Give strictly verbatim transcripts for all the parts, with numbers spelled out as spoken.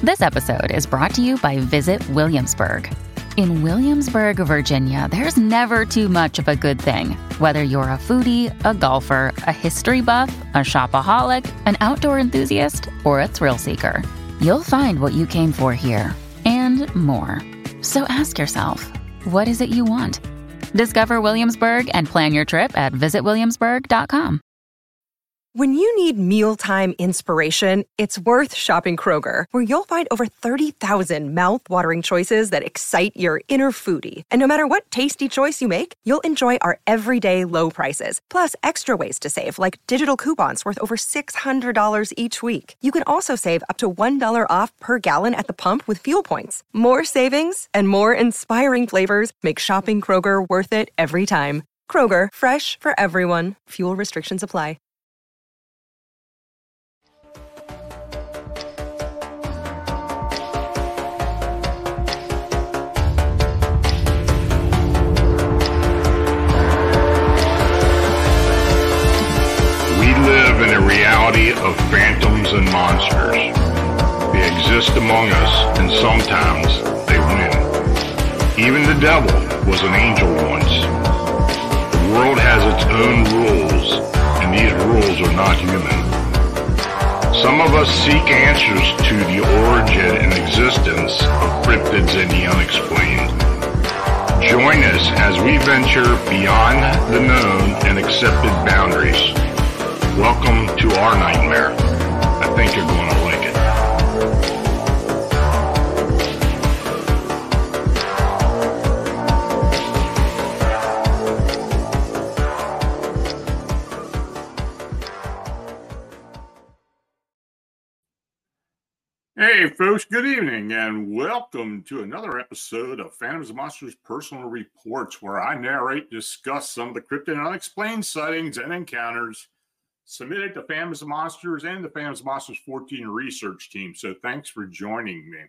This episode is brought to you by Visit Williamsburg. In Williamsburg, Virginia, there's never too much of a good thing. Whether you're a foodie, a golfer, a history buff, a shopaholic, an outdoor enthusiast, or a thrill seeker, you'll find what you came for here and more. So ask yourself, what is it you want? Discover Williamsburg and plan your trip at visit williamsburg dot com. When you need mealtime inspiration, it's worth shopping Kroger, where you'll find over thirty thousand mouth-watering choices that excite your inner foodie. And no matter what tasty choice you make, you'll enjoy our everyday low prices, plus extra ways to save, like digital coupons worth over six hundred dollars each week. You can also save up to one dollar off per gallon at the pump with fuel points. More savings and more inspiring flavors make shopping Kroger worth it every time. Kroger, fresh for everyone. Fuel restrictions apply. Of phantoms and monsters. They exist among us, and sometimes they win. Even the devil was an angel once. The world has its own rules, and these rules are not human. Some of us seek answers to the origin and existence of cryptids and the unexplained. Join us as we venture beyond the known and accepted boundaries. Welcome to our nightmare. I think you're going to like it. Hey folks, good evening and welcome to another episode of Phantoms and Monsters Personal Reports, where I narrate, discuss some of the cryptid and unexplained sightings and encounters submitted to Phantoms and Monsters and the Phantoms and Monsters fourteen research team. So thanks for joining me.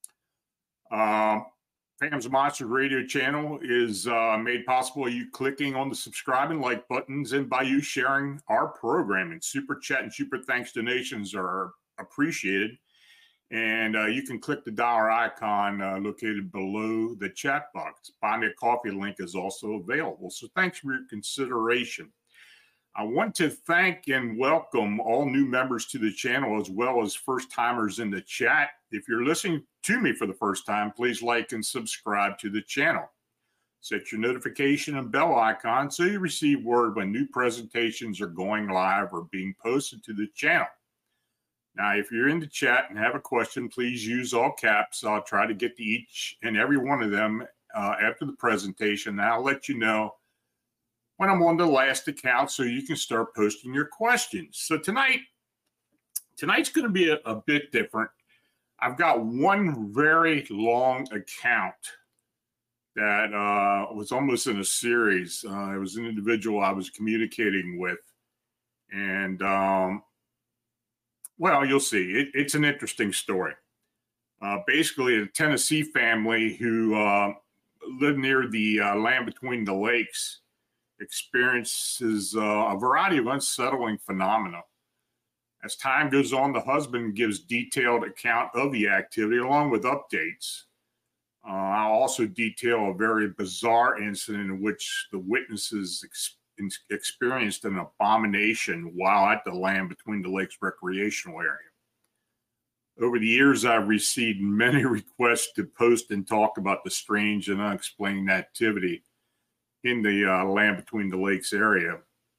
Uh, Phantoms and Monsters radio channel is uh, made possible by you clicking on the subscribe and like buttons and by you sharing our programming. Super chat and super thanks donations are appreciated. And uh, you can click the dollar icon uh, located below the chat box. Buy Me a Coffee link is also available. So thanks for your consideration. I want to thank and welcome all new members to the channel, as well as first-timers in the chat. If you're listening to me for the first time, please like and subscribe to the channel. Set your notification and bell icon so you receive word when new presentations are going live or being posted to the channel. Now, if you're in the chat and have a question, please use all caps. I'll try to get to each and every one of them uh, after the presentation. And I'll let you know when I'm on the last account so you can start posting your questions. So tonight, tonight's going to be a, a bit different. I've got one very long account that uh, was almost in a series. Uh, it was an individual I was communicating with. And, um, well, you'll see. It, it's an interesting story. Uh, basically, a Tennessee family who uh, lived near the uh, land between the lakes experiences uh, a variety of unsettling phenomena. As time goes on, the husband gives detailed account of the activity along with updates. Uh, I'll also detail a very bizarre incident in which the witnesses ex- experienced an abomination while at the land between the lakes recreational area. Over the years, I've received many requests to post and talk about the strange and unexplained activity in the uh, land between the lakes area.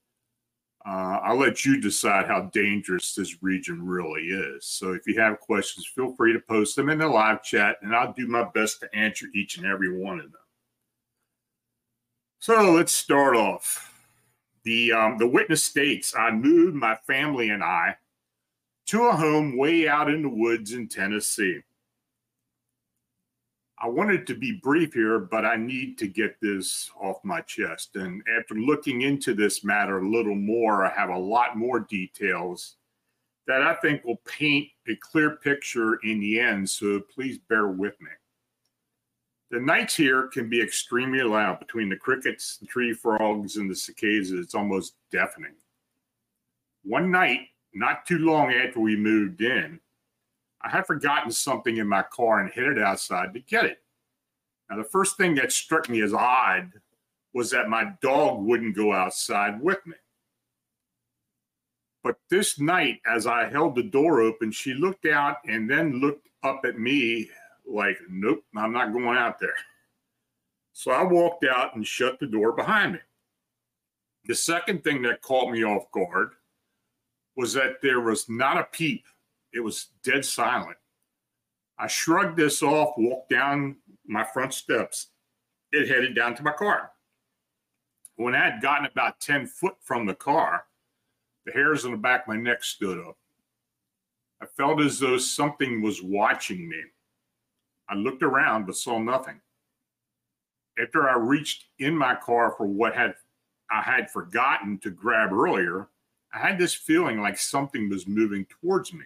Uh, I'll let you decide how dangerous this region really is. So if you have questions, feel free to post them in the live chat, and I'll do my best to answer each and every one of them. So let's start off. The, um, the witness states, I moved my family and I to a home way out in the woods in Tennessee. I wanted to be brief here, but I need to get this off my chest. And after looking into this matter a little more, I have a lot more details that I think will paint a clear picture in the end, so please bear with me. The nights here can be extremely loud. Between the crickets, the tree frogs, and the cicadas, it's almost deafening. One night, not too long after we moved in, I had forgotten something in my car and headed outside to get it. Now, the first thing that struck me as odd was that my dog wouldn't go outside with me. But this night, as I held the door open, she looked out and then looked up at me like, nope, I'm not going out there. So I walked out and shut the door behind me. The second thing that caught me off guard was that there was not a peep. It was dead silent. I shrugged this off, walked down my front steps, and headed down to my car. When I had gotten about ten foot from the car, the hairs on the back of my neck stood up. I felt as though something was watching me. I looked around but saw nothing. After I reached in my car for what had I had forgotten to grab earlier, I had this feeling like something was moving towards me.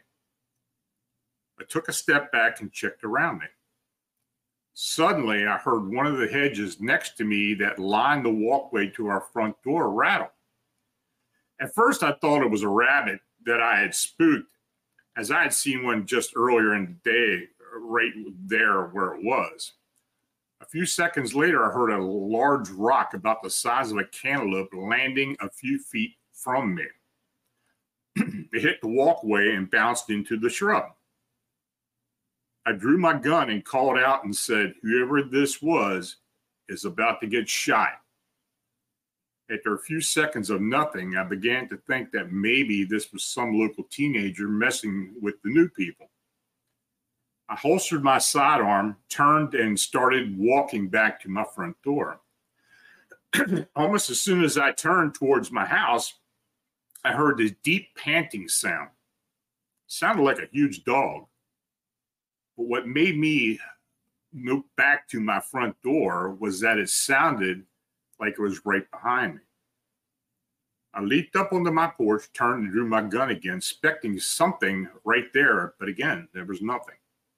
I took a step back and checked around me. Suddenly, I heard one of the hedges next to me that lined the walkway to our front door rattle. At first, I thought it was a rabbit that I had spooked, as I had seen one just earlier in the day, right there where it was. A few seconds later, I heard a large rock about the size of a cantaloupe landing a few feet from me. It hit the walkway and bounced into the shrub. I drew my gun and called out and said, whoever this was is about to get shot. After a few seconds of nothing, I began to think that maybe this was some local teenager messing with the new people. I holstered my sidearm, turned, and started walking back to my front door. Almost as soon as I turned towards my house, I heard this deep panting sound. It sounded like a huge dog. But what made me move back to my front door was that it sounded like it was right behind me. I leaped up onto my porch, turned and drew my gun again, expecting something right there, but again, there was nothing.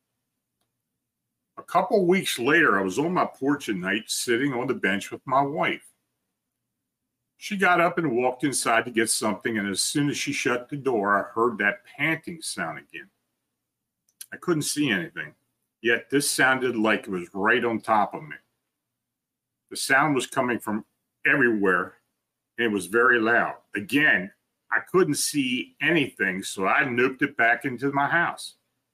A couple weeks later, I was on my porch at night, sitting on the bench with my wife. She got up and walked inside to get something, and as soon as she shut the door, I heard that panting sound again. I couldn't see anything, yet this sounded like it was right on top of me. The sound was coming from everywhere, and it was very loud. Again, I couldn't see anything, so I noped it back into my house.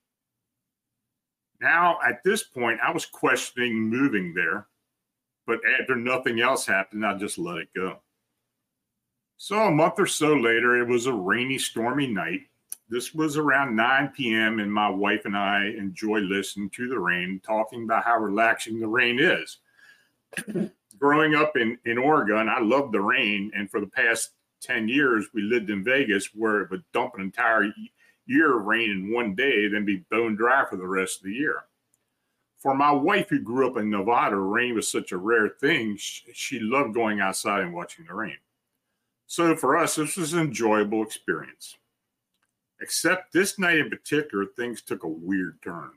Now, at this point, I was questioning moving there, but after nothing else happened, I just let it go. So a month or so later, it was a rainy, stormy night. This was around nine p.m., and my wife and I enjoy listening to the rain, talking about how relaxing the rain is. Growing up in, in Oregon, I loved the rain, and for the past ten years, we lived in Vegas, where it would dump an entire year of rain in one day, then be bone dry for the rest of the year. For my wife, who grew up in Nevada, rain was such a rare thing. She, she loved going outside and watching the rain. So for us, this was an enjoyable experience. Except this night in particular, things took a weird turn.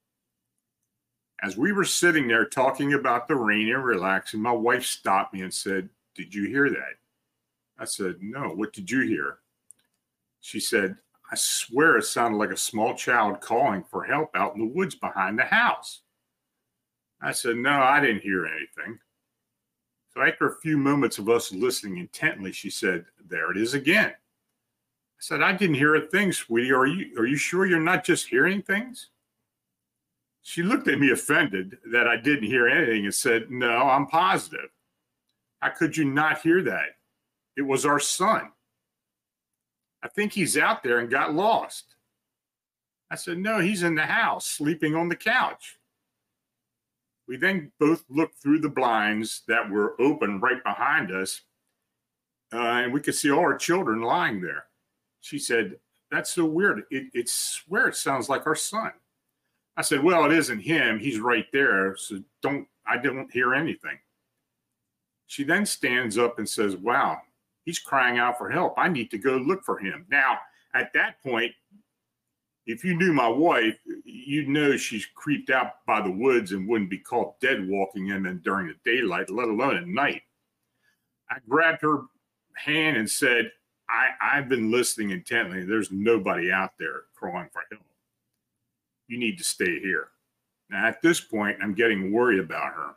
As we were sitting there talking about the rain and relaxing, my wife stopped me and said, "Did you hear that?" I said, "No, what did you hear?" She said, "I swear it sounded like a small child calling for help out in the woods behind the house." I said, "No, I didn't hear anything." So after a few moments of us listening intently, she said, "There it is again." I said, "I didn't hear a thing, sweetie. Are you, are you sure you're not just hearing things?" She looked at me offended that I didn't hear anything and said, "No, I'm positive. How could you not hear that? It was our son. I think he's out there and got lost." I said, "No, he's in the house, sleeping on the couch." We then both looked through the blinds that were open right behind us, uh, and we could see all our children lying there. She said, "That's so weird. It, it swear it sounds like our son." I said, "Well, it isn't him. He's right there. So don't, I didn't hear anything." She then stands up and says, "Wow, he's crying out for help. I need to go look for him." Now, at that point, if you knew my wife, you'd know she's creeped out by the woods and wouldn't be caught dead walking in them during the daylight, let alone at night. I grabbed her hand and said, I, I've been listening intently. There's nobody out there crying for help." you need to stay here. Now, at this point, I'm getting worried about her.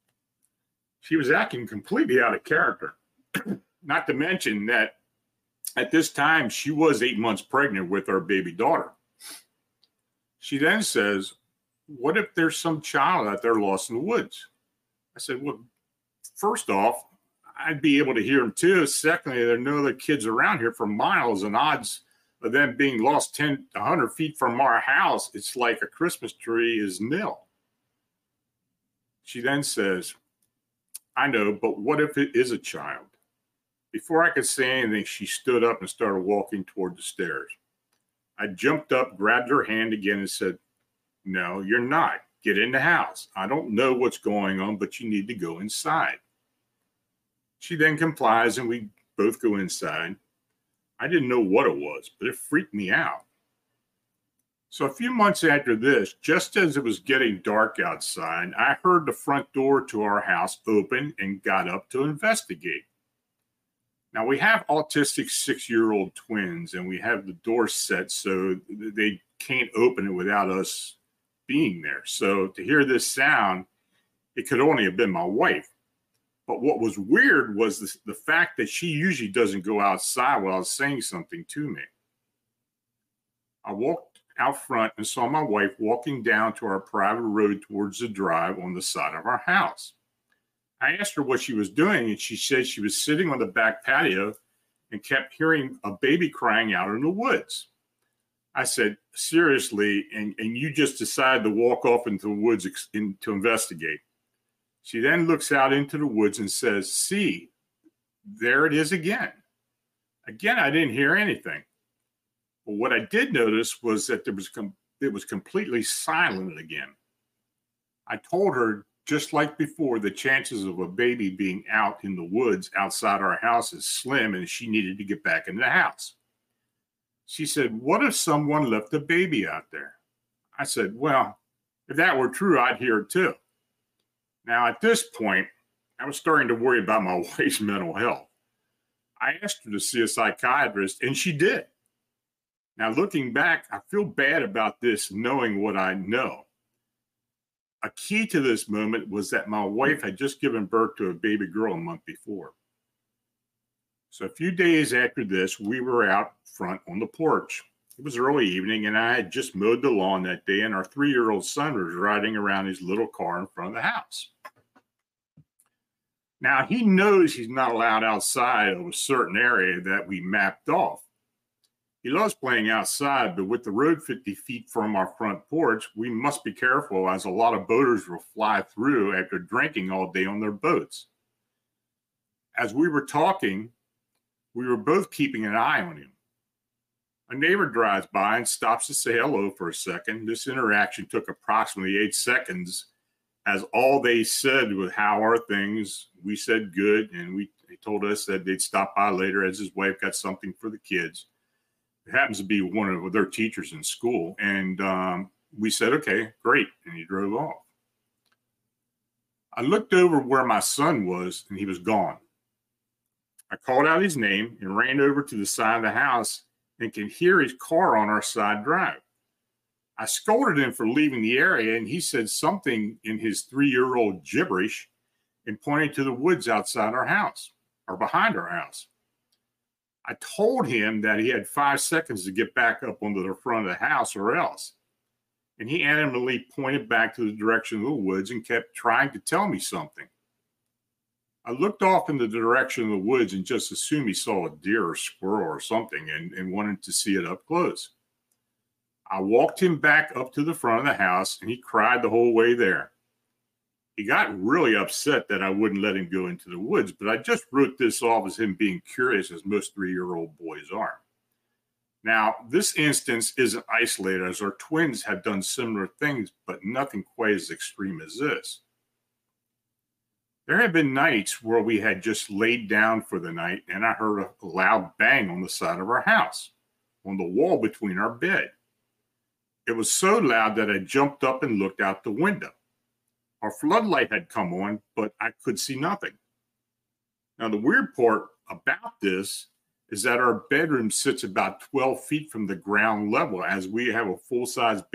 She was acting completely out of character. Not to mention that at this time, she was eight months pregnant with our baby daughter. She then says, what if there's some child out there lost in the woods? I said, well, first off, I'd be able to hear them too. Secondly, there are no other kids around here for miles, and odds of them being lost ten to one hundred feet from our house, it's like a Christmas tree, is nil. She then says, I know, but what if it is a child? Before I could say anything, she stood up and started walking toward the stairs. I jumped up, grabbed her hand again, and said, no, you're not. Get in the house. I don't know what's going on, but you need to go inside. She then complies, and we both go inside. I didn't know what it was, but it freaked me out. So a few months after this, just as it was getting dark outside, I heard the front door to our house open and got up to investigate. Now, we have autistic six-year-old twins, and we have the door set so they can't open it without us being there. So to hear this sound, it could only have been my wife. But what was weird was the, the fact that she usually doesn't go outside while I was saying something to me. I walked out front and saw my wife walking down to our private road towards the drive on the side of our house. I asked her what she was doing, and she said she was sitting on the back patio and kept hearing a baby crying out in the woods. I said, seriously, and, and you just decided to walk off into the woods ex- in, to investigate. She then looks out into the woods and says, see, there it is again. Again, I didn't hear anything. But what I did notice was that there was com- it was completely silent again. I told her, just like before, the chances of a baby being out in the woods outside our house is slim, and she needed to get back in the house. She said, what if someone left a baby out there? I said, well, if that were true, I'd hear it too. Now, at this point, I was starting to worry about my wife's mental health. I asked her to see a psychiatrist, and she did. Now, looking back, I feel bad about this, knowing what I know. A key to this moment was that my wife had just given birth to a baby girl a month before. So a few days after this, we were out front on the porch. It was early evening, and I had just mowed the lawn that day, and our three-year-old son was riding around his little car in front of the house. Now, he knows he's not allowed outside of a certain area that we mapped off. He loves playing outside, but with the road fifty feet from our front porch, we must be careful, as a lot of boaters will fly through after drinking all day on their boats. As we were talking, we were both keeping an eye on him. A neighbor drives by and stops to say hello for a second. This interaction took approximately eight seconds, as all they said was, how are things? We said good, and we they told us that they'd stop by later as his wife got something for the kids. It happens to be one of their teachers in school. And um, we said, okay, great. And he drove off. I looked over where my son was, and he was gone. I called out his name and ran over to the side of the house and could hear his car on our side drive. I scolded him for leaving the area, and he said something in his three-year-old gibberish and pointed to the woods outside our house, or behind our house. I told him that he had five seconds to get back up onto the front of the house or else. And he adamantly pointed back to the direction of the woods and kept trying to tell me something. I looked off in the direction of the woods and just assumed he saw a deer or squirrel or something and, and wanted to see it up close. I walked him back up to the front of the house, and he cried the whole way there. He got really upset that I wouldn't let him go into the woods, but I just wrote this off as him being curious, as most three-year-old boys are. Now, this instance isn't isolated, as our twins have done similar things, but nothing quite as extreme as this. There have been nights where we had just laid down for the night, and I heard a loud bang on the side of our house, on the wall between our bed. It was so loud that I jumped up and looked out the window. Our floodlight had come on, but I could see nothing. Now, the weird part about this is that our bedroom sits about twelve feet from the ground level, as we have a full-size basement,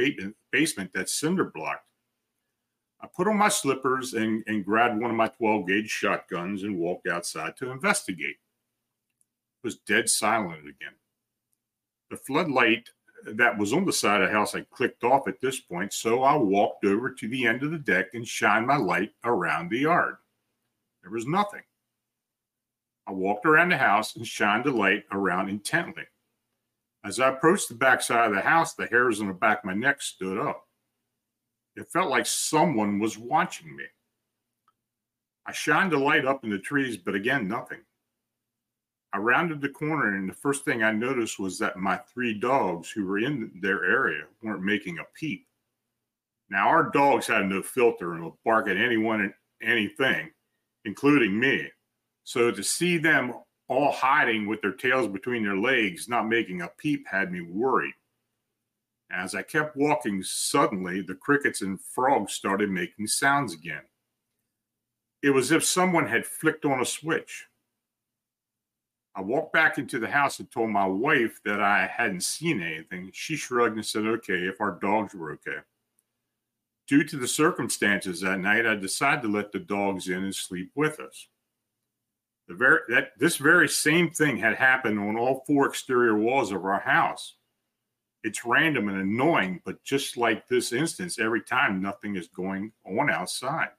basement that's cinder blocked. I put on my slippers and, and grabbed one of my twelve gauge shotguns and walked outside to investigate. It was dead silent again. The floodlight that was on the side of the house had clicked off at this point, so I walked over to the end of the deck and shined my light around the yard. There was nothing. I walked around the house and shined the light around intently. As I approached the back side of the house, the hairs on the back of my neck stood up. It felt like someone was watching me. I shined the light up in the trees, but again, nothing. I rounded the corner, and the first thing I noticed was that my three dogs who were in their area weren't making a peep. Now, our dogs had no filter and would bark at anyone and anything, including me. So to see them all hiding with their tails between their legs, not making a peep, had me worried. As I kept walking, suddenly the crickets and frogs started making sounds again. It was as if someone had flicked on a switch. I walked back into the house and told my wife that I hadn't seen anything. She shrugged and said, okay, if our dogs were okay. Due to the circumstances that night, I decided to let the dogs in and sleep with us. The very, that, this very same thing had happened on all four exterior walls of our house. It's random and annoying, but just like this instance, every time nothing is going on outside.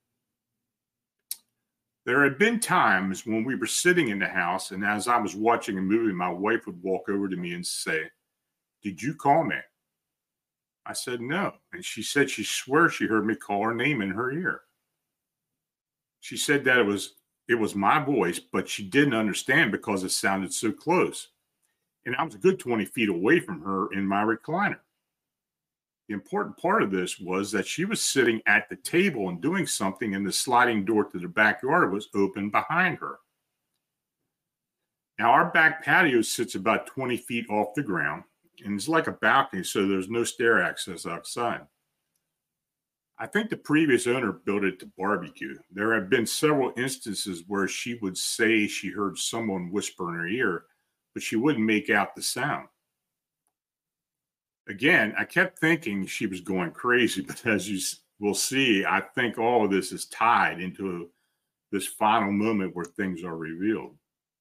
There had been times when we were sitting in the house, and as I was watching a movie, my wife would walk over to me and say, "Did you call me?" I said, "No." And she said she swears she heard me call her name in her ear. She said that it was it was my voice, but she didn't understand because it sounded so close. And I was a good twenty feet away from her in my recliner. The important part of this was that she was sitting at the table and doing something, and the sliding door to the backyard was open behind her. Now, our back patio sits about twenty feet off the ground, and it's like a balcony, so there's no stair access outside. I think the previous owner built it to barbecue. There have been several instances where she would say she heard someone whisper in her ear, but she wouldn't make out the sound. Again, I kept thinking she was going crazy, but as you will see, I think all of this is tied into this final moment where things are revealed.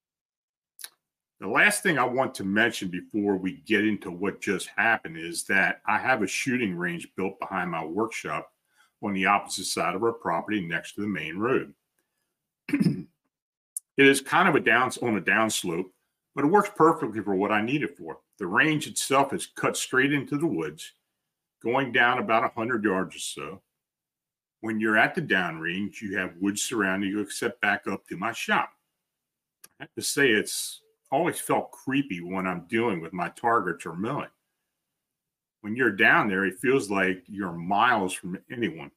The last thing I want to mention before we get into what just happened is that I have a shooting range built behind my workshop on the opposite side of our property next to the main road. It is kind of a down on a downslope, but it works perfectly for what I need it for. The range itself is cut straight into the woods, going down about one hundred yards or so. When you're at the downrange, you have woods surrounding you except back up to my shop. I have to say, it's always felt creepy when I'm dealing with my targets or milling. When you're down there, it feels like you're miles from anyone.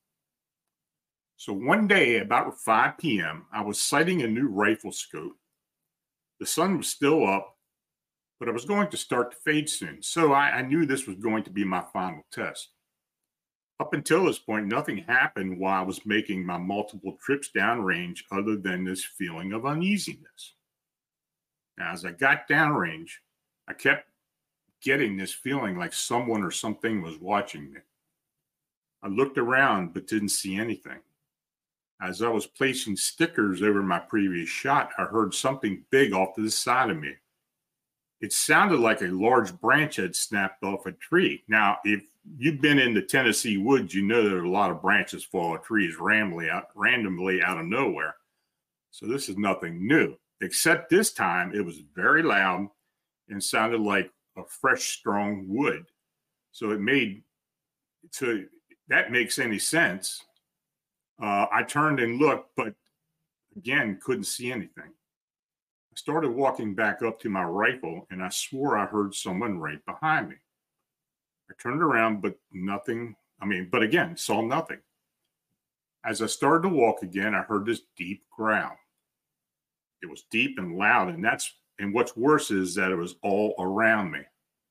So one day, about five p.m., I was sighting a new rifle scope. The sun was still up, but I was going to start to fade soon, so I, I knew this was going to be my final test. Up until this point, nothing happened while I was making my multiple trips downrange other than this feeling of uneasiness. Now, as I got downrange, I kept getting this feeling like someone or something was watching me. I looked around but didn't see anything. As I was placing stickers over my previous shot, I heard something big off to the side of me. It sounded like a large branch had snapped off a tree. Now, if you've been in the Tennessee woods, you know there are a lot of branches fall off trees randomly out, randomly out of nowhere. So this is nothing new, except this time it was very loud and sounded like a fresh, strong wood. So it made, so that makes any sense. Uh, I turned and looked, but again, couldn't see anything. I started walking back up to my rifle, and I swore I heard someone right behind me. I turned around, but nothing, I mean, but again, saw nothing. As I started to walk again, I heard this deep growl. It was deep and loud, and that's, and what's worse is that it was all around me.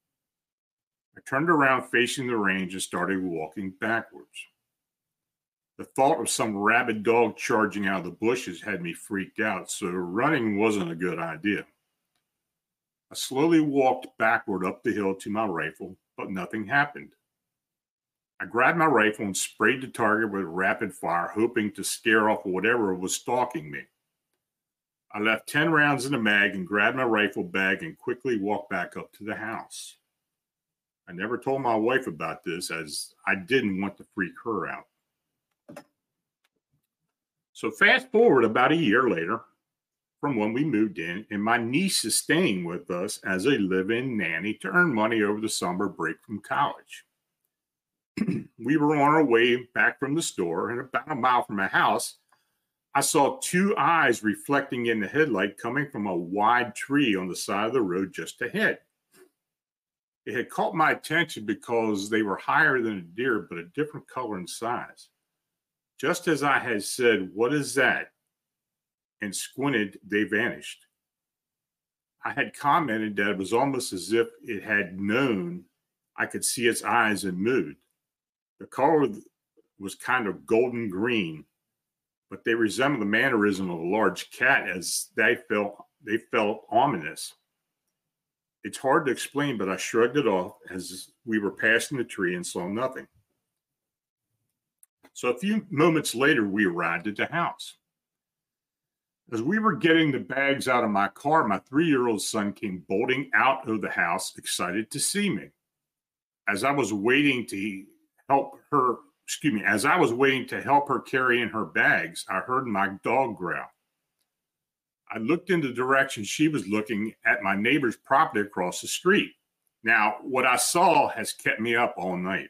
I turned around facing the range and started walking backwards. The thought of some rabid dog charging out of the bushes had me freaked out, so running wasn't a good idea. I slowly walked backward up the hill to my rifle, but nothing happened. I grabbed my rifle and sprayed the target with rapid fire, hoping to scare off whatever was stalking me. I left ten rounds in the mag and grabbed my rifle bag and quickly walked back up to the house. I never told my wife about this as I didn't want to freak her out. So fast forward about a year later from when we moved in, and my niece is staying with us as a live-in nanny to earn money over the summer break from college. We were on our way back from the store, and about a mile from my house, I saw two eyes reflecting in the headlight coming from a wide tree on the side of the road just ahead. It had caught my attention because they were higher than a deer, but a different color and size. Just as I had said, "What is that?" and squinted, they vanished. I had commented that it was almost as if it had known I could see its eyes and moved. The color was kind of golden green, but they resembled the mannerism of a large cat as they felt, they felt ominous. It's hard to explain, but I shrugged it off as we were passing the tree and saw nothing. So a few moments later, we arrived at the house. As we were getting the bags out of my car, my three-year-old son came bolting out of the house, excited to see me. As I was waiting to help her, excuse me, as I was waiting to help her carry in her bags, I heard my dog growl. I looked in the direction she was looking at my neighbor's property across the street. Now, what I saw has kept me up all night.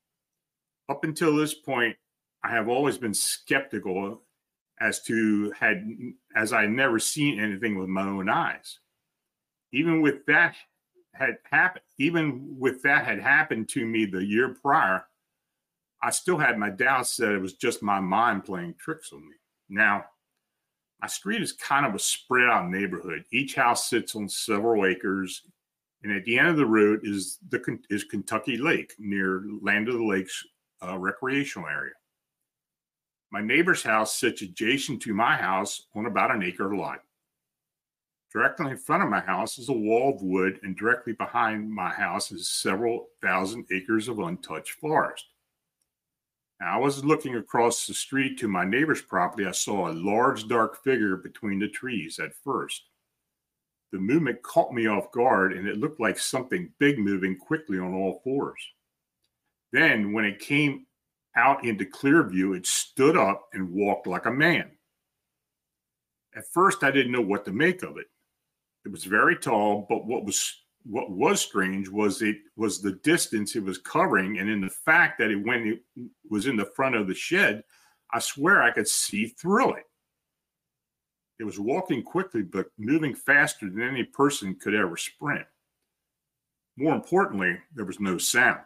Up until this point, I have always been skeptical as to had as I had never seen anything with my own eyes. Even with that had happened, even with that had happened to me the year prior, I still had my doubts that it was just my mind playing tricks on me. Now, my street is kind of a spread out neighborhood. Each house sits on several acres, and at the end of the road is the is Kentucky Lake near Land of the Lakes uh, recreational area. My neighbor's house sits adjacent to my house on about an acre lot. Directly in front of my house is a wall of wood, and directly behind my house is several thousand acres of untouched forest. Now, I was looking across the street to my neighbor's property. I saw a large dark figure between the trees at first. The movement caught me off guard, and it looked like something big moving quickly on all fours. Then, when it came out into clear view, it stood up and walked like a man. At first, I didn't know what to make of it. It was very tall, but what was what was strange was it was the distance it was covering, and in the fact that it when it was in the front of the shed, I swear I could see through it. It was walking quickly, but moving faster than any person could ever sprint. More importantly, there was no sound.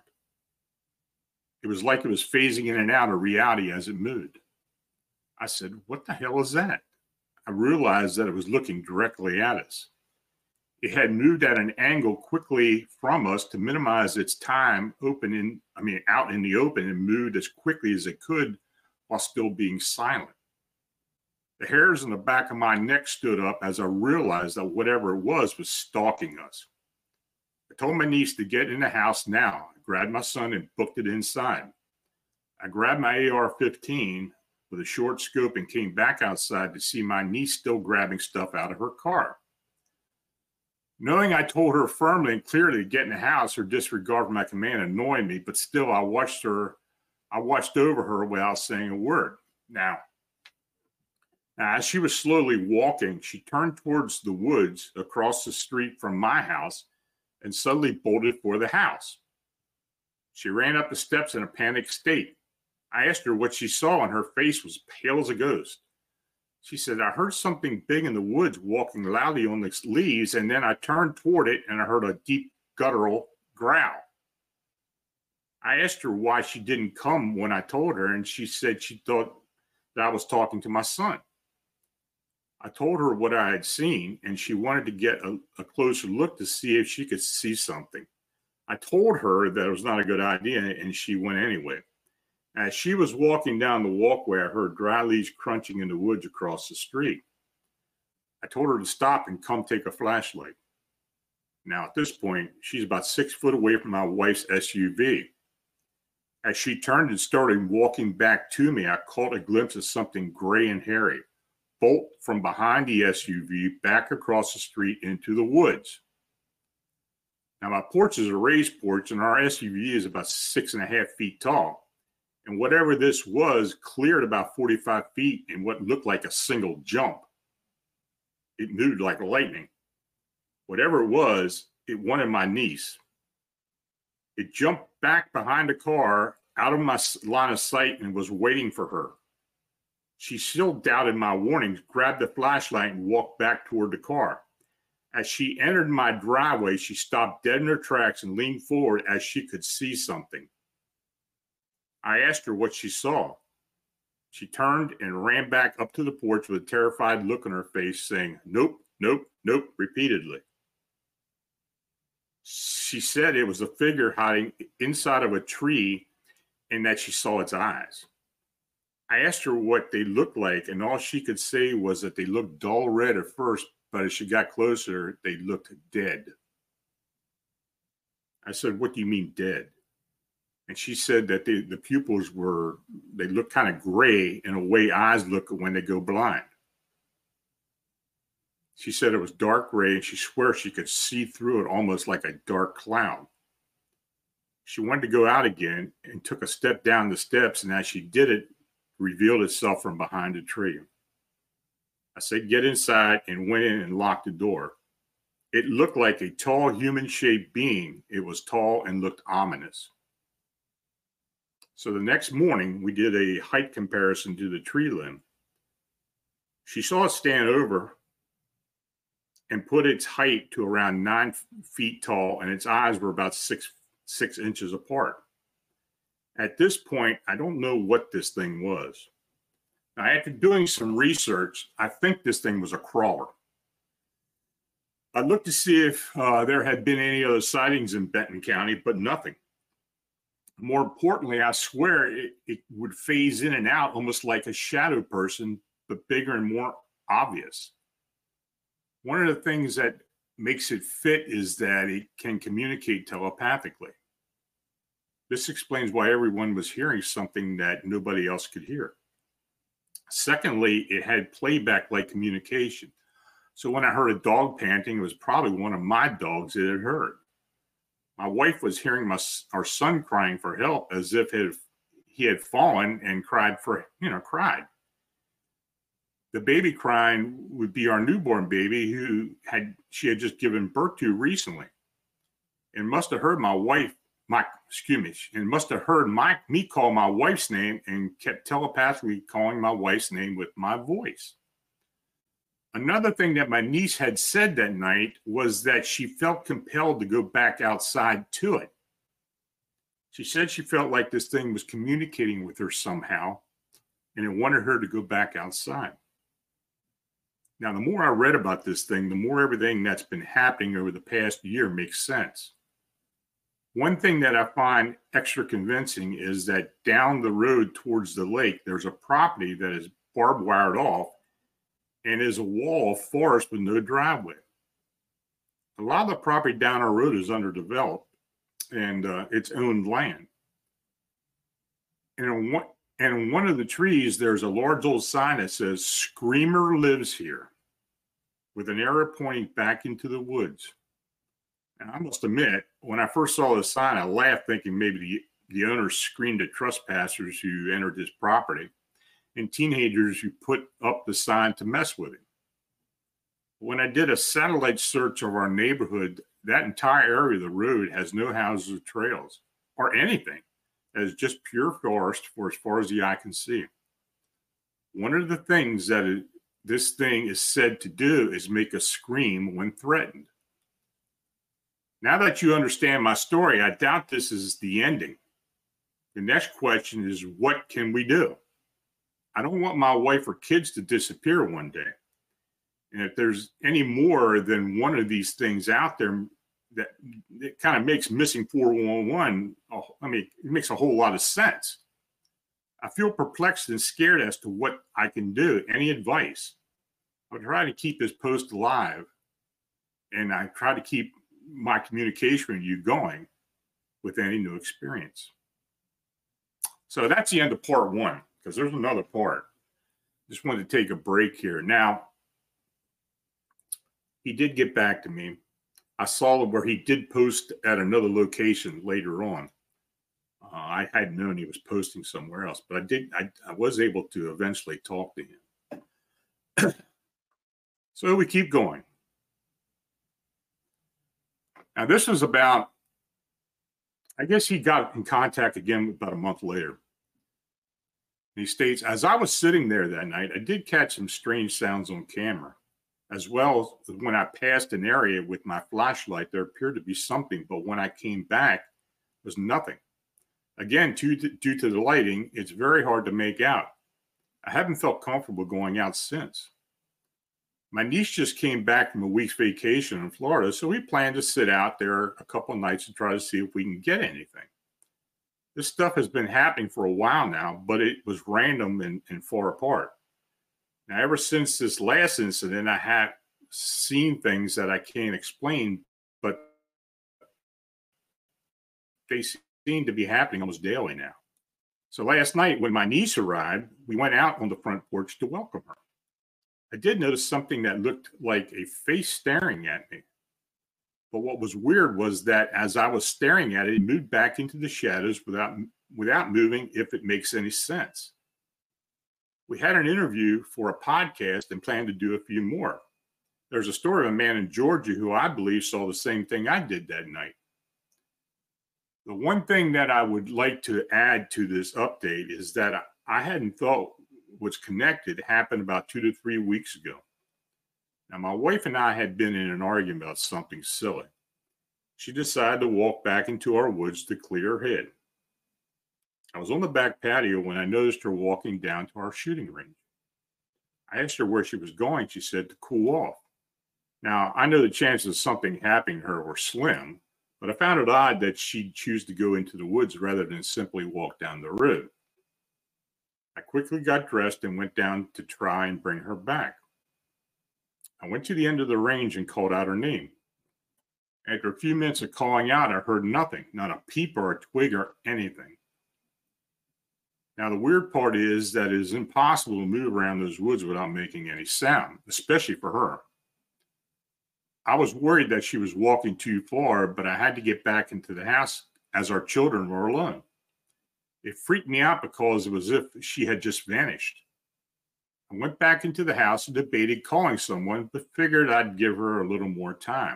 It was like it was phasing in and out of reality as it moved. I said, "What the hell is that?" I realized that it was looking directly at us. It had moved at an angle quickly from us to minimize its time open in, I mean, out in the open, and moved as quickly as it could while still being silent. The hairs on the back of my neck stood up as I realized that whatever it was was stalking us. I told my niece to get in the house now. I grabbed my son and booked it inside. I grabbed my A R fifteen with a short scope and came back outside to see my niece still grabbing stuff out of her car. Knowing I told her firmly and clearly to get in the house, her disregard for my command annoyed me, but still I watched her, I watched over her without saying a word. Now, now, as she was slowly walking, she turned towards the woods across the street from my house and suddenly bolted for the house. She ran up the steps in a panicked state. I asked her what she saw, and her face was pale as a ghost. She said, "I heard something big in the woods walking loudly on the leaves, and then I turned toward it and I heard a deep guttural growl." I asked her why she didn't come when I told her, and she said she thought that I was talking to my son. I told her what I had seen, and she wanted to get a, a closer look to see if she could see something. I told her that it was not a good idea, and she went anyway. As she was walking down the walkway, I heard dry leaves crunching in the woods across the street. I told her to stop and come take a flashlight. Now, at this point, she's about six foot away from my wife's S U V. As she turned and started walking back to me, I caught a glimpse of something gray and hairy bolt from behind the S U V back across the street into the woods. Now, my porch is a raised porch, and our S U V is about six and a half feet tall. And whatever this was cleared about forty-five feet in what looked like a single jump. It moved like lightning. Whatever it was, it wanted my niece. It jumped back behind the car, out of my line of sight, and was waiting for her. She still doubted my warnings, grabbed the flashlight, and walked back toward the car. As she entered my driveway, she stopped dead in her tracks and leaned forward as she could see something. I asked her what she saw. She turned and ran back up to the porch with a terrified look on her face, saying, "Nope, nope, nope," repeatedly. She said it was a figure hiding inside of a tree and that she saw its eyes. I asked her what they looked like, and all she could say was that they looked dull red at first, but as she got closer, they looked dead. I said, "What do you mean dead?" And she said that they, the pupils were, they look kind of gray in a way eyes look when they go blind. She said it was dark gray, and she swore she could see through it almost like a dark cloud. She wanted to go out again and took a step down the steps, and as she did it, revealed itself from behind a tree. I said, "Get inside," and went in and locked the door. It looked like a tall human-shaped being. It was tall and looked ominous. So the next morning, we did a height comparison to the tree limb. She saw it stand over and put its height to around nine feet tall, and its eyes were about six, six inches apart. At this point, I don't know what this thing was. Now, after doing some research, I think this thing was a crawler. I looked to see if uh, there had been any other sightings in Benton County, but nothing. More importantly, I swear it, it would phase in and out almost like a shadow person, but bigger and more obvious. One of the things that makes it fit is that it can communicate telepathically. This explains why everyone was hearing something that nobody else could hear. Secondly, it had playback-like communication. So when I heard a dog panting, it was probably one of my dogs it had heard. My wife was hearing my, our son crying for help as if it, he had fallen and cried for, you know, cried. The baby crying would be our newborn baby who had, she had just given birth to recently. And must have heard my wife, my, excuse me, and must have heard my, me call my wife's name and kept telepathically calling my wife's name with my voice. Another thing that my niece had said that night was that she felt compelled to go back outside to it. She said she felt like this thing was communicating with her somehow, and it wanted her to go back outside. Now, the more I read about this thing, the more everything that's been happening over the past year makes sense. One thing that I find extra convincing is that down the road towards the lake, there's a property that is barbed wired off and is a wall of forest with no driveway. A lot of the property down our road is underdeveloped, and uh, it's owned land. And in, one, and in one of the trees, there's a large old sign that says, "Screamer lives here," with an arrow pointing back into the woods. And I must admit, when I first saw the sign, I laughed, thinking maybe the, the owner screamed at trespassers who entered his property and teenagers who put up the sign to mess with him. When I did a satellite search of our neighborhood, that entire area of the road has no houses or trails or anything. It is just pure forest for as far as the eye can see. One of the things that it, this thing is said to do is make us scream when threatened. Now that you understand my story, I doubt this is the ending. The next question is, what can we do? I don't want my wife or kids to disappear one day. And if there's any more than one of these things out there, that it kind of makes missing four one one, I mean, it makes a whole lot of sense. I feel perplexed and scared as to what I can do. Any advice? I try to keep this post alive, and I try to keep my communication with you going with any new experience. So that's the end of part one, because there's another part. Just wanted to take a break here. Now, he did get back to me. I saw where he did post at another location later on. Uh, I had known he was posting somewhere else, but I did. I, I was able to eventually talk to him. So we keep going. Now, this was about, I guess he got in contact again about a month later. He states, as I was sitting there that night, I did catch some strange sounds on camera. As well as when I passed an area with my flashlight, there appeared to be something, but when I came back, there was nothing. Again, due to, due to the lighting, it's very hard to make out. I haven't felt comfortable going out since. My niece just came back from a week's vacation in Florida, so we plan to sit out there a couple of nights and try to see if we can get anything. This stuff has been happening for a while now, but it was random and, and far apart. Now, ever since this last incident, I have seen things that I can't explain, but they seem to be happening almost daily now. So last night, when my niece arrived, we went out on the front porch to welcome her. I did notice something that looked like a face staring at me. But what was weird was that as I was staring at it, it moved back into the shadows without, without moving, if it makes any sense. We had an interview for a podcast and plan to do a few more. There's a story of a man in Georgia who I believe saw the same thing I did that night. The one thing that I would like to add to this update is that I hadn't thought was connected happened about two to three weeks ago. Now, my wife and I had been in an argument about something silly. She decided to walk back into our woods to clear her head. I was on the back patio when I noticed her walking down to our shooting range. I asked her where she was going. She said to cool off. Now, I know the chances of something happening to her were slim, but I found it odd that she'd choose to go into the woods rather than simply walk down the road. I quickly got dressed and went down to try and bring her back. I went to the end of the range and called out her name. After a few minutes of calling out, I heard nothing, not a peep or a twig or anything. Now, the weird part is that it is impossible to move around those woods without making any sound, especially for her. I was worried that she was walking too far, but I had to get back into the house as our children were alone. It freaked me out because it was as if she had just vanished. I went back into the house and debated calling someone, but figured I'd give her a little more time.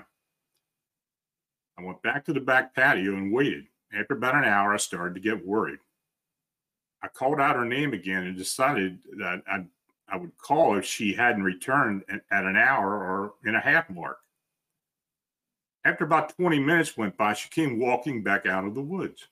I went back to the back patio and waited. After about an hour, I started to get worried. I called out her name again and decided that I'd, I would call if she hadn't returned at, at an hour or in a half mark. After about twenty minutes went by, she came walking back out of the woods.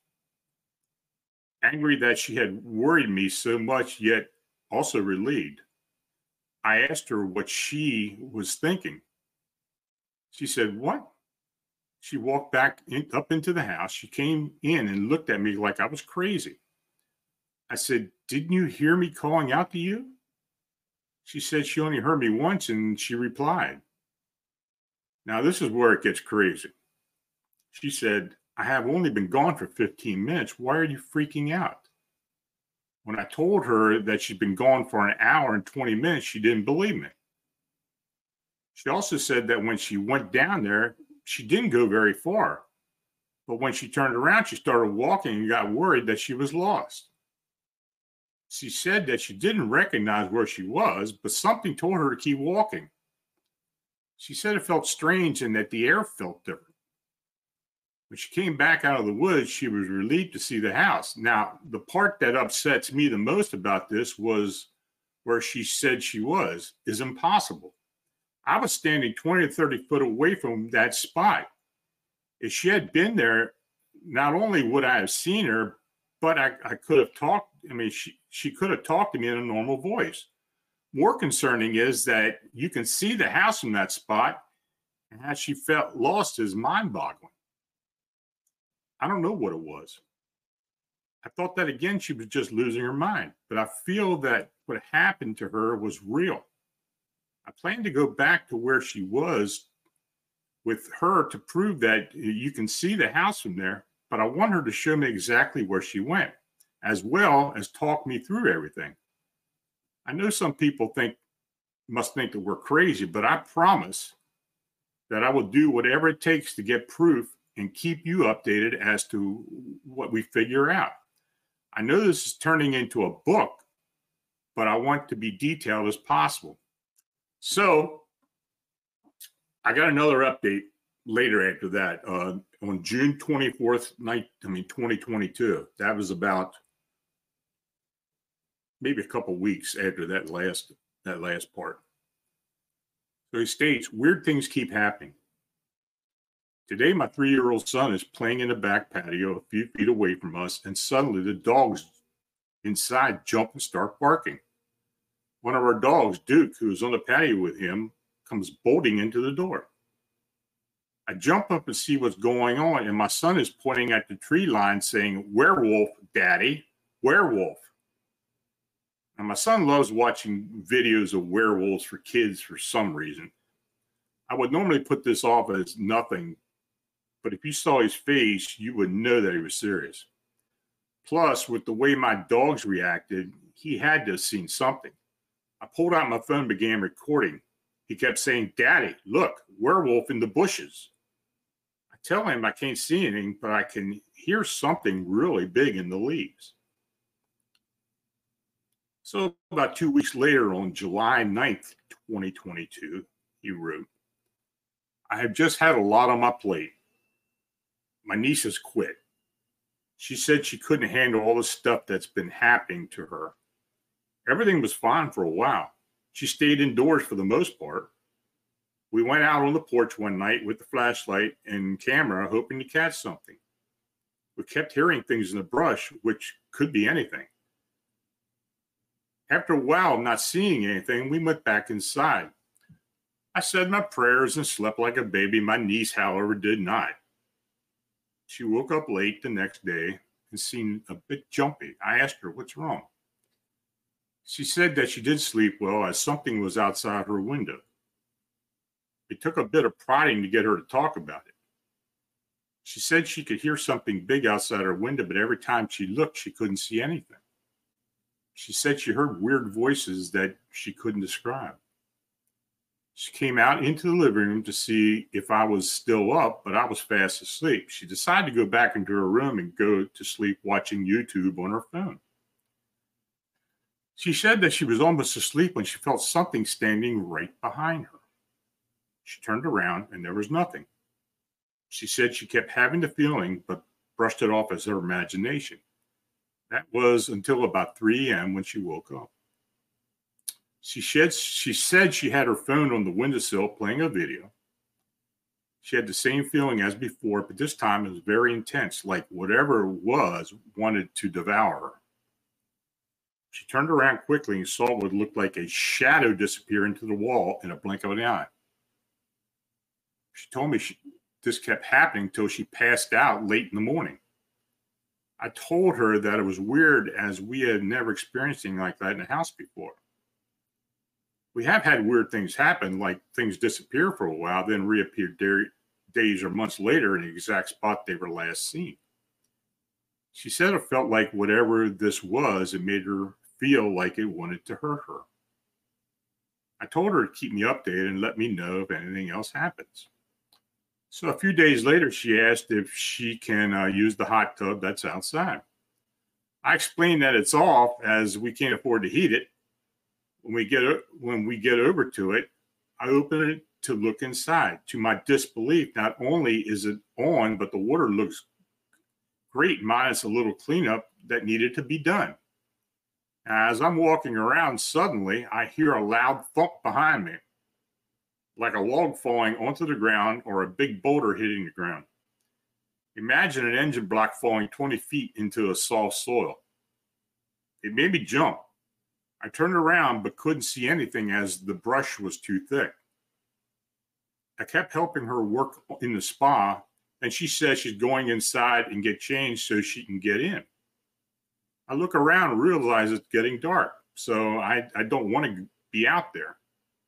Angry that she had worried me so much, yet also relieved, I asked her what she was thinking. She said, "What?" She walked back in, up into the house. She came in and looked at me like I was crazy. I said, "Didn't you hear me calling out to you?" She said she only heard me once, and she replied. Now, this is where it gets crazy. She said, "I have only been gone for fifteen minutes. Why are you freaking out?" When I told her that she'd been gone for an hour and twenty minutes, she didn't believe me. She also said that when she went down there, she didn't go very far. But when she turned around, she started walking and got worried that she was lost. She said that she didn't recognize where she was, but something told her to keep walking. She said it felt strange and that the air felt different. When she came back out of the woods, she was relieved to see the house. Now, the part that upsets me the most about this was where she said she was is impossible. I was standing twenty to thirty foot away from that spot. If she had been there, not only would I have seen her, but I, I could have talked. I mean, she, she could have talked to me in a normal voice. More concerning is that you can see the house from that spot, and how she felt lost is mind-boggling. I don't know what it was. I thought that, again, she was just losing her mind, but I feel that what happened to her was real. I plan to go back to where she was with her to prove that you can see the house from there, but I want her to show me exactly where she went. as well as talk me through everything. I know some people think must think that we're crazy, but I promise that I will do whatever it takes to get proof and keep you updated as to what we figure out. I know this is turning into a book, but I want to be detailed as possible. So I got another update later after that uh, on June twenty-fourth, night, I mean, twenty twenty-two. That was about maybe a couple weeks after that last that last part. So he states, weird things keep happening. Today, my three-year-old son is playing in the back patio a few feet away from us, and suddenly the dogs inside jump and start barking. One of our dogs, Duke, who is on the patio with him, comes bolting into the door. I jump up and see what's going on, and my son is pointing at the tree line saying, "Werewolf, Daddy, werewolf." Now, my son loves watching videos of werewolves for kids for some reason. I would normally put this off as nothing, but if you saw his face, you would know that he was serious. Plus, with the way my dogs reacted, he had to have seen something. I pulled out my phone and began recording. He kept saying, "Daddy, look, werewolf in the bushes." I tell him I can't see anything, but I can hear something really big in the leaves. So about two weeks later, on July ninth, twenty twenty-two, he wrote, I have just had a lot on my plate. My niece has quit. She said she couldn't handle all the stuff that's been happening to her. Everything was fine for a while. She stayed indoors for the most part. We went out on the porch one night with the flashlight and camera, hoping to catch something. We kept hearing things in the brush, which could be anything. After a while of not seeing anything, we went back inside. I said my prayers and slept like a baby. My niece, however, did not. She woke up late the next day and seemed a bit jumpy. I asked her, what's wrong? She said that she did sleep well as something was outside her window. It took a bit of prodding to get her to talk about it. She said she could hear something big outside her window, but every time she looked, she couldn't see anything. She said she heard weird voices that she couldn't describe. She came out into the living room to see if I was still up, but I was fast asleep. She decided to go back into her room and go to sleep watching YouTube on her phone. She said that she was almost asleep when she felt something standing right behind her. She turned around and there was nothing. She said she kept having the feeling, but brushed it off as her imagination. That was until about three a.m. when she woke up. She said, she said she had her phone on the windowsill playing a video. She had the same feeling as before, but this time it was very intense, like whatever it was wanted to devour her. She turned around quickly and saw what looked like a shadow disappear into the wall in a blink of an eye. She told me she, this kept happening until she passed out late in the morning. I told her that it was weird as we had never experienced anything like that in the house before. We have had weird things happen, like things disappear for a while, then reappear day, days or months later in the exact spot they were last seen. She said it felt like whatever this was, it made her feel like it wanted to hurt her. I told her to keep me updated and let me know if anything else happens. So a few days later, she asked if she can uh, use the hot tub that's outside. I explained that it's off as we can't afford to heat it. When we get when we get over to it, I open it to look inside. To my disbelief, not only is it on, but the water looks great, minus a little cleanup that needed to be done. As I'm walking around, suddenly I hear a loud thump behind me, like a log falling onto the ground or a big boulder hitting the ground. Imagine an engine block falling twenty feet into a soft soil. It made me jump. I turned around but couldn't see anything as the brush was too thick. I kept helping her work in the spa, and she says she's going inside and get changed so she can get in. I look around and realize it's getting dark, so I, I don't want to be out there.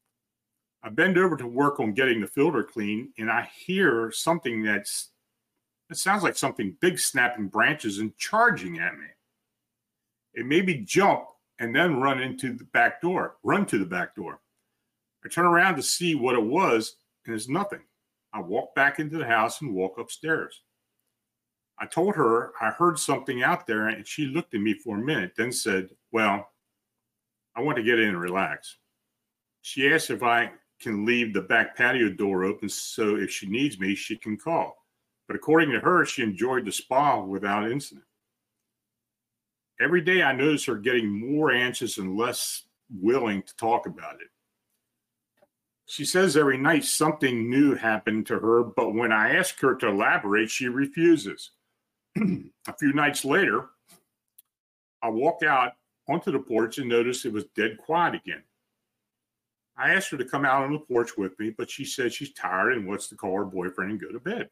I bend over to work on getting the filter clean, and I hear something that's, it sounds like something big snapping branches and charging at me. It made me jump and then run into the back door, run to the back door. I turn around to see what it was, and it's nothing. I walk back into the house and walk upstairs. I told her I heard something out there, and she looked at me for a minute, then said, well, I want to get in and relax. She asked if I can leave the back patio door open so if she needs me, she can call. But according to her, she enjoyed the spa without incident. Every day I notice her getting more anxious and less willing to talk about it. She says every night something new happened to her, but when I ask her to elaborate, she refuses. A few nights later, I walk out onto the porch and notice it was dead quiet again. I asked her to come out on the porch with me, but she said she's tired and wants to call her boyfriend and go to bed.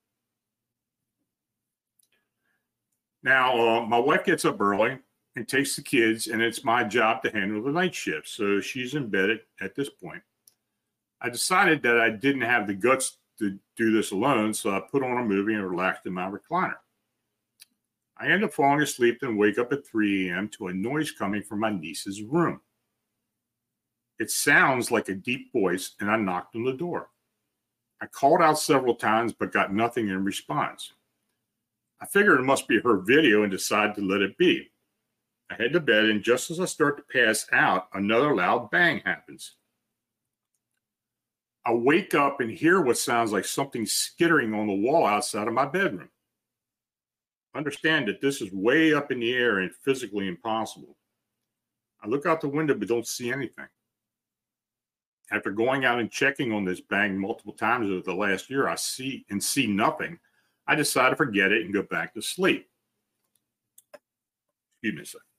Now, uh, my wife gets up early and takes the kids, and it's my job to handle the night shift. So she's in bed at, at this point. I decided that I didn't have the guts to do this alone, so I put on a movie and relaxed in my recliner. I end up falling asleep and wake up at three a.m. to a noise coming from my niece's room. It sounds like a deep voice, and I knocked on the door. I called out several times, but got nothing in response. I figured it must be her video and decided to let it be. I head to bed, and just as I start to pass out, another loud bang happens. I wake up and hear what sounds like something skittering on the wall outside of my bedroom. Understand that this is way up in the air and physically impossible. I look out the window but don't see anything. After going out and checking on this bang multiple times over the last year, I see and see nothing. I decide to forget it and go back to sleep. Excuse me a second.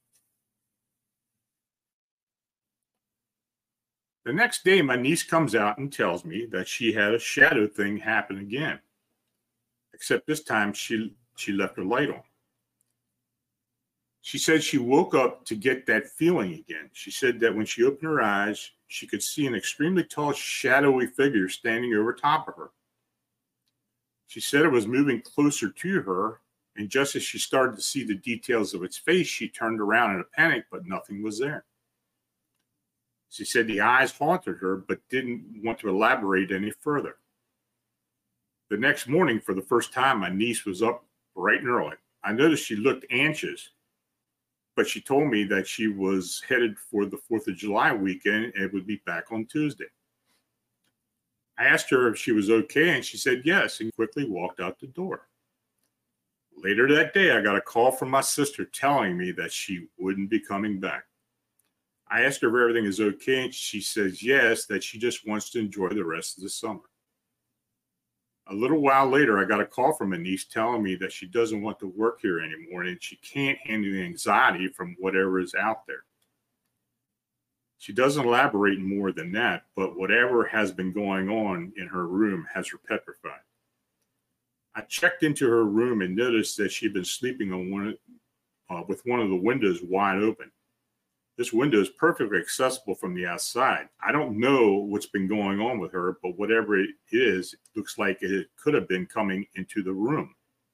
The next day, my niece comes out and tells me that she had a shadow thing happen again. Except this time, she, she left her light on. She said she woke up to get that feeling again. She said that when she opened her eyes, she could see an extremely tall, shadowy figure standing over top of her. She said it was moving closer to her, and just as she started to see the details of its face, she turned around in a panic, but nothing was there. She said the eyes haunted her, but didn't want to elaborate any further. The next morning, for the first time, my niece was up bright and early. I noticed she looked anxious, but she told me that she was headed for the fourth of July weekend and would be back on Tuesday. I asked her if she was okay, and she said yes, and quickly walked out the door. Later that day, I got a call from my sister telling me that she wouldn't be coming back. I asked her if everything is okay, and she says yes, that she just wants to enjoy the rest of the summer. A little while later, I got a call from a niece telling me that she doesn't want to work here anymore and she can't handle the anxiety from whatever is out there. She doesn't elaborate more than that, but whatever has been going on in her room has her petrified. I checked into her room and noticed that she'd been sleeping on one, uh, with one of the windows wide open. This window is perfectly accessible from the outside. I don't know what's been going on with her, but whatever it is, it looks like it could have been coming into the room.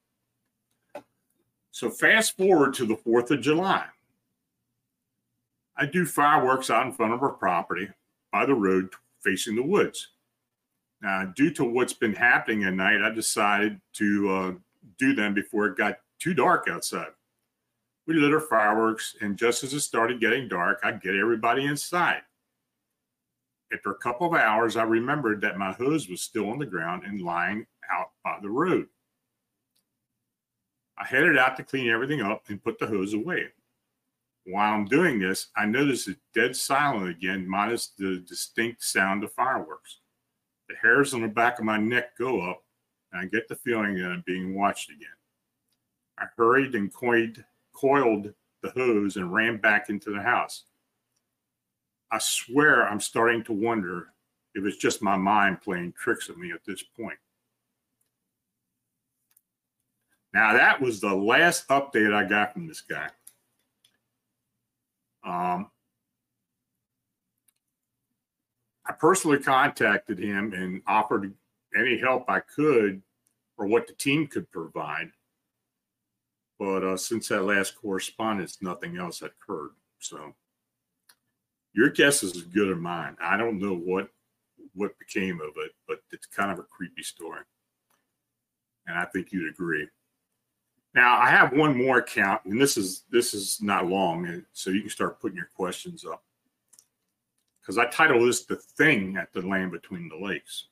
So fast forward to the fourth of July. I do fireworks out in front of her property by the road facing the woods. Now, due to what's been happening at night, I decided to uh, do them before it got too dark outside. We lit our fireworks, and just as it started getting dark, I'd get everybody inside. After a couple of hours, I remembered that my hose was still on the ground and lying out by the road. I headed out to clean everything up and put the hose away. While I'm doing this, I noticed it's dead silent again, minus the distinct sound of fireworks. The hairs on the back of my neck go up, and I get the feeling that I'm being watched again. I hurried and coiled coiled the hose and ran back into the house. I swear I'm starting to wonder if it's just my mind playing tricks on me at this point. Now, that was the last update I got from this guy. Um, I personally contacted him and offered any help I could or what the team could provide. But uh, since that last correspondence, nothing else had occurred. So your guess is as good as mine. I don't know what what became of it, but it's kind of a creepy story. And I think you'd agree. Now, I have one more account, and this is this is not long, so you can start putting your questions up. Because I titled this "The Thing at the Land Between the Lakes."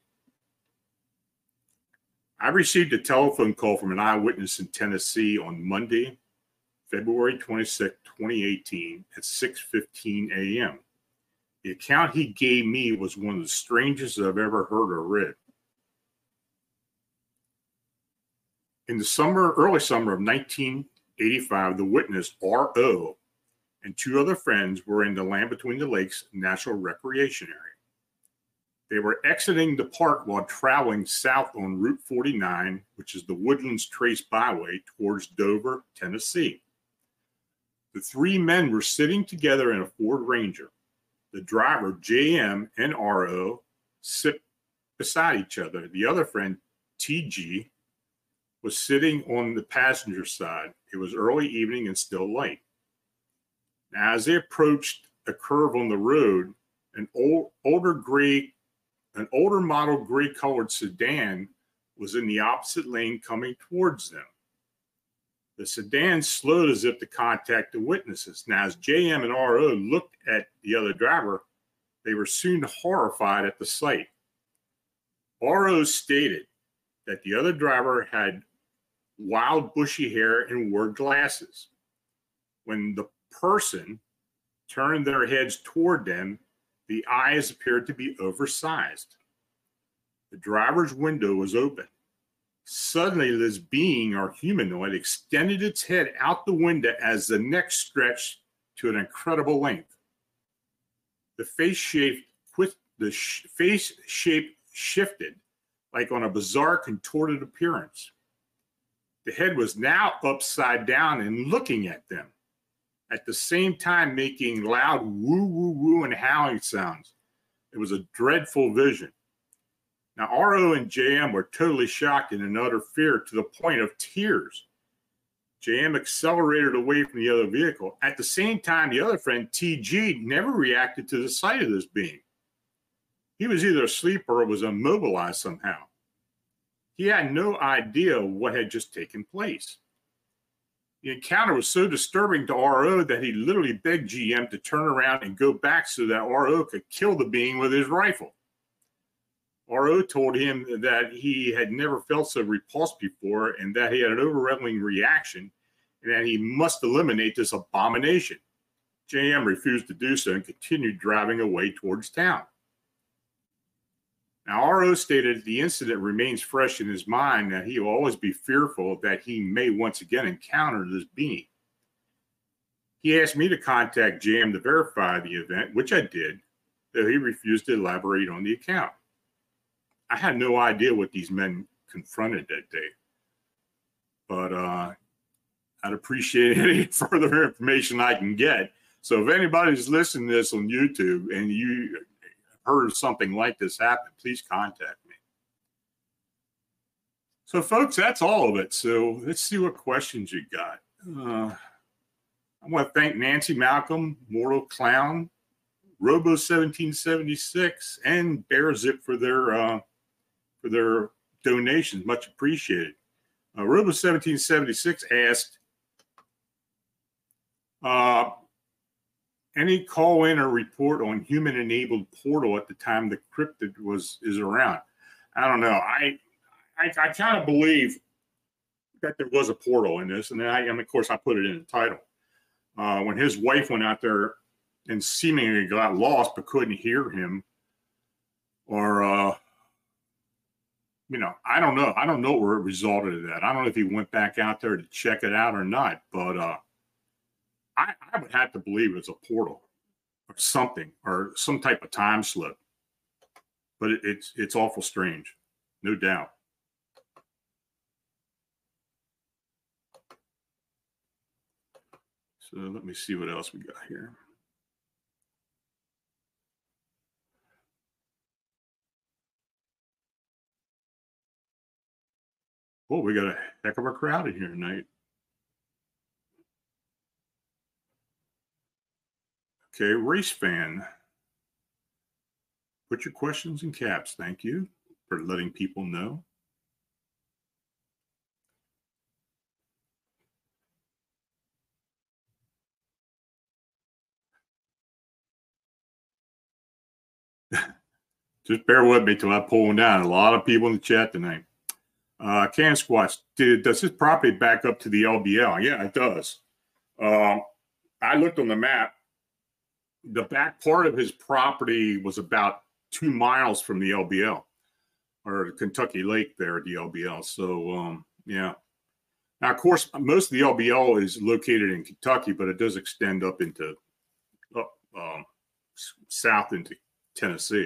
I received a telephone call from an eyewitness in Tennessee on Monday, February twenty-sixth, twenty eighteen at six fifteen a m The account he gave me was one of the strangest I've ever heard or read. In the summer, early summer of nineteen eighty-five, the witness, R O, and two other friends were in the Land Between the Lakes National Recreation Area. They were exiting the park while traveling south on Route forty-nine, which is the Woodlands Trace Byway, towards Dover, Tennessee. The three men were sitting together in a Ford Ranger. The driver, J M, and R O sit beside each other. The other friend, T G, was sitting on the passenger side. It was early evening and still light. Now, as they approached a curve on the road, an old, older gray, an older model gray-colored sedan was in the opposite lane coming towards them. The sedan slowed as if to contact the witnesses. Now, as J M and R O looked at the other driver, they were soon horrified at the sight. R O stated that the other driver had wild, bushy hair and wore glasses. When the person turned their heads toward them, the eyes appeared to be oversized. The driver's window was open. Suddenly, this being, or humanoid, extended its head out the window as the neck stretched to an incredible length. The face shape, the sh- face shape shifted like on a bizarre contorted appearance. The head was now upside down and looking at them, at the same time making loud woo, woo, woo and howling sounds. It was a dreadful vision. Now, R O and J M were totally shocked and in utter fear to the point of tears. J M accelerated away from the other vehicle. At the same time, the other friend, T G, never reacted to the sight of this being. He was either asleep or was immobilized somehow. He had no idea what had just taken place. The encounter was so disturbing to R O that he literally begged G M to turn around and go back so that R O could kill the being with his rifle. R O told him that he had never felt so repulsed before and that he had an overwhelming reaction and that he must eliminate this abomination. J M refused to do so and continued driving away towards town. Now, R O stated the incident remains fresh in his mind, that he will always be fearful that he may once again encounter this being. He asked me to contact J M to verify the event, which I did, though he refused to elaborate on the account. I had no idea what these men confronted that day, but uh, I'd appreciate any further information I can get. So if anybody's listening to this on YouTube and you heard of something like this happen, please contact me. So folks, that's all of it. So let's see what questions you got. Uh, I want to thank Nancy Malcolm, Mortal Clown, Robo seventeen seventy-six, and Bear Zip for their uh, for their donations. Much appreciated. Uh, Robo seventeen seventy-six asked, uh, any call in or report on human enabled portal at the time the cryptid was is around? I don't know. I I, I kind of believe that there was a portal in this, and then I, and of course I put it in the title. Uh, when his wife went out there and seemingly got lost but couldn't hear him, or uh, you know, I don't know. I don't know where it resulted in that. I don't know if he went back out there to check it out or not, but uh, I, I would have to believe it's a portal or something, or some type of time slip. But it, it's it's awful strange, no doubt. So let me see what else we got here. Oh, we got a heck of a crowd in here tonight. Okay, race fan. Put your questions in caps. Thank you for letting people know. Just bear with me till I pull them down. A lot of people in the chat tonight. Uh, Can Squatch, did, does this property back up to the L B L? Yeah, it does. Um, I looked on the map. The back part of his property was about two miles from the L B L, or the Kentucky Lake there at the L B L. So, um, yeah. Now, of course, most of the L B L is located in Kentucky, but it does extend up into up um, south into Tennessee.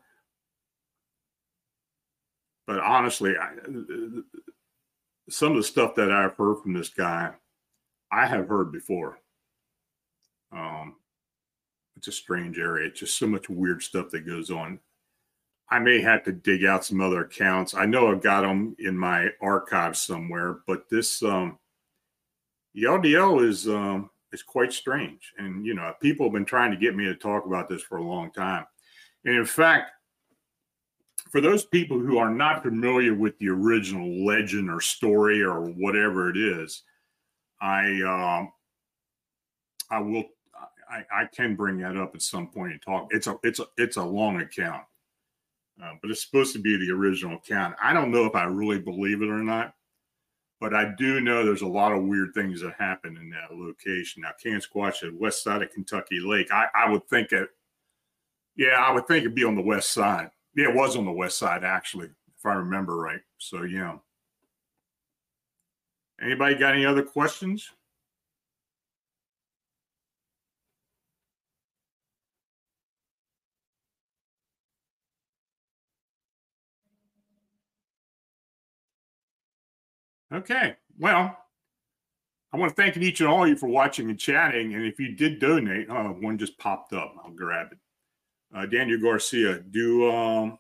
But honestly, I, some of the stuff that I've heard from this guy, I have heard before. Um, it's a strange area. It's just so much weird stuff that goes on. I may have to dig out some other accounts. I know I've got them in my archives somewhere, but this um, the L D L is um, is quite strange. And you know, people have been trying to get me to talk about this for a long time. And in fact, for those people who are not familiar with the original legend or story or whatever it is, I um, I will I, I can bring that up at some point and talk. It's a it's a it's a long account, uh, but it's supposed to be the original account. I don't know if I really believe it or not, but I do know there's a lot of weird things that happen in that location. Now, Can Squatch said west side of Kentucky Lake. I, I would think it. Yeah, I would think it'd be on the west side. Yeah, it was on the west side, actually, if I remember right. So, yeah. Anybody got any other questions? Okay. Well, I want to thank each and all of you for watching and chatting. And if you did donate, oh, one just popped up. I'll grab it. Uh, Daniel Garcia, do um,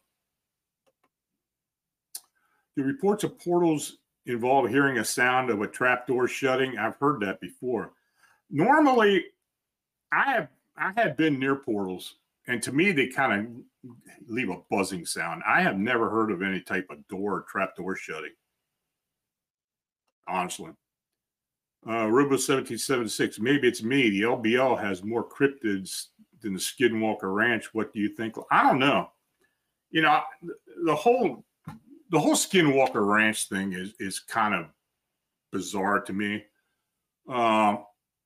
do reports of portals involve hearing a sound of a trapdoor shutting? I've heard that before. Normally, I have I have been near portals, and to me, they kind of leave a buzzing sound. I have never heard of any type of door or trapdoor shutting, honestly. Uh, Robo seventeen seventy-six, maybe it's me. The L B L has more cryptids than the Skinwalker Ranch. What do you think? I don't know. You know, the whole the whole Skinwalker Ranch thing is is kind of bizarre to me. Um,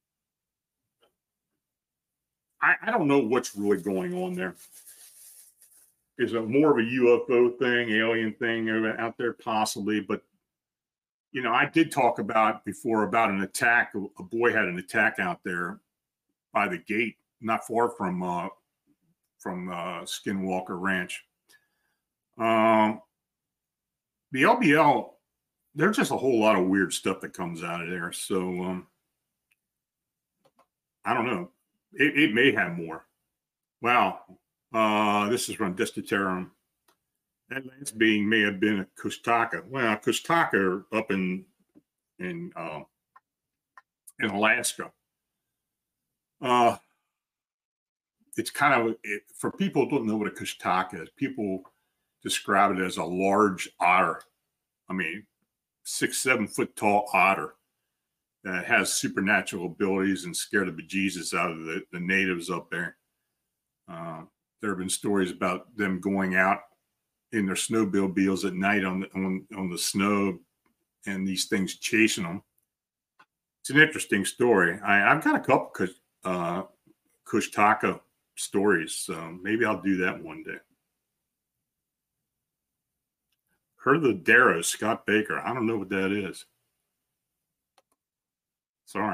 I, I don't know what's really going on there. Is it more of a U F O thing, alien thing out there, possibly? But you know, I did talk about before about an attack. A boy had an attack out there by the gate, not far from uh, from uh, Skinwalker Ranch. Um, the L B L, there's just a whole lot of weird stuff that comes out of there. So um, I don't know. It, it may have more. Wow. Uh, this is from Destiterum. That last being may have been a Kushtaka. Well, Kushtaka up in in uh, in Alaska. Uh, it's kind of it, for people who don't know what a Kushtaka is. People describe it as a large otter. I mean, six, seven foot tall otter that has supernatural abilities and scared the bejesus out of the, the natives up there. Uh, there have been stories about them going out in their snowmobiles at night on the, on, on the snow and these things chasing them. It's an interesting story. I, I've got a couple uh, Kushtaka stories, so maybe I'll do that one day. Heard of the Darrow, Scott Baker. I don't know what that is. Sorry.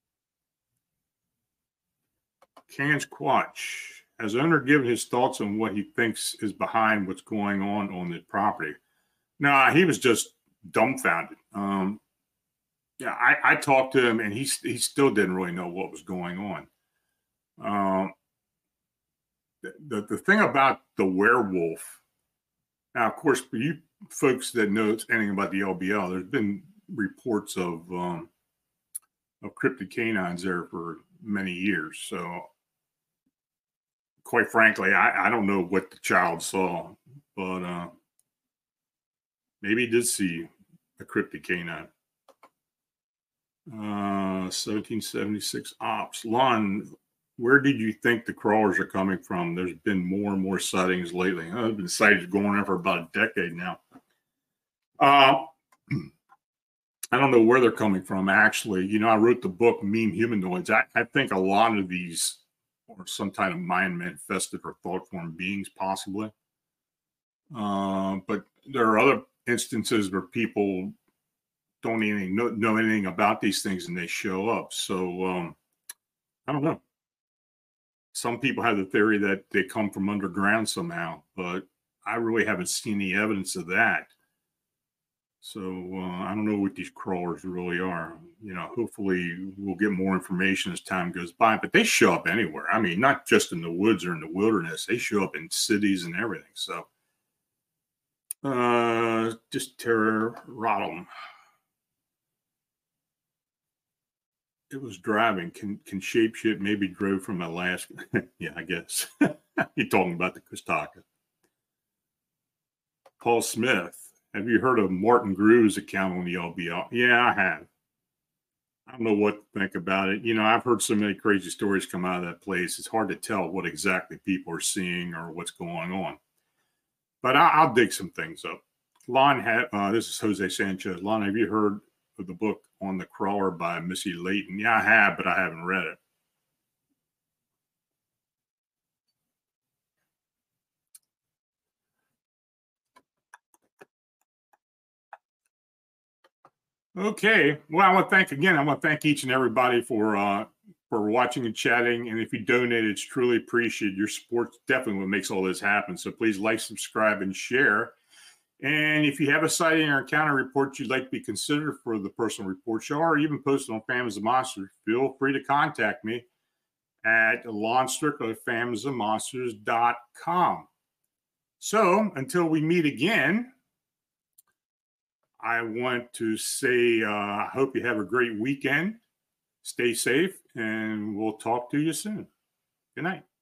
Can Squatch. Has the owner given his thoughts on what he thinks is behind what's going on on the property? No, nah, he was just dumbfounded. Um, yeah, I, I talked to him, and he he still didn't really know what was going on. Um, the, the the thing about the werewolf. Now, of course, for you folks that know anything about the L B L, there's been reports of um, of cryptid canines there for many years. So quite frankly, I, I don't know what the child saw, but uh, maybe he did see a cryptid canine. Uh, seventeen seventy-six ops. Lon, where did you think the crawlers are coming from? There's been more and more sightings lately. Uh, I've been sightings going on for about a decade now. Uh, I don't know where they're coming from, actually. You know, I wrote the book Meme Humanoids. I, I think a lot of these are some kind of mind manifested or thought form beings, possibly. Uh, but there are other instances where people don't even know, know anything about these things and they show up. So um, I don't know. Some people have the theory that they come from underground somehow, but I really haven't seen any evidence of that. So uh, I don't know what these crawlers really are. You know, hopefully we'll get more information as time goes by, but they show up anywhere. I mean, not just in the woods or in the wilderness. They show up in cities and everything. So uh, just terror, Rodham. It was driving. Can can shapeshift maybe drove from Alaska? Yeah, I guess. You're talking about the Kostaka. Paul Smith. Have you heard of Martin Grew's account on the L B L? Yeah, I have. I don't know what to think about it. You know, I've heard so many crazy stories come out of that place. It's hard to tell what exactly people are seeing or what's going on. But I, I'll dig some things up. Lon had, uh, this is Jose Sanchez. Lon, have you heard of the book On the Crawler by Missy Layton? Yeah, I have, but I haven't read it. Okay. Well, I want to thank again. I want to thank each and everybody for uh, for watching and chatting. And if you donate, it's truly appreciated. Your support definitely what makes all this happen. So please like, subscribe, and share. And if you have a sighting or encounter report you'd like to be considered for the personal report show, or even posted on Families of Monsters, feel free to contact me at Lon Strickler at families of monsters dot com. So until we meet again, I want to say, uh, I hope you have a great weekend. Stay safe, and we'll talk to you soon. Good night.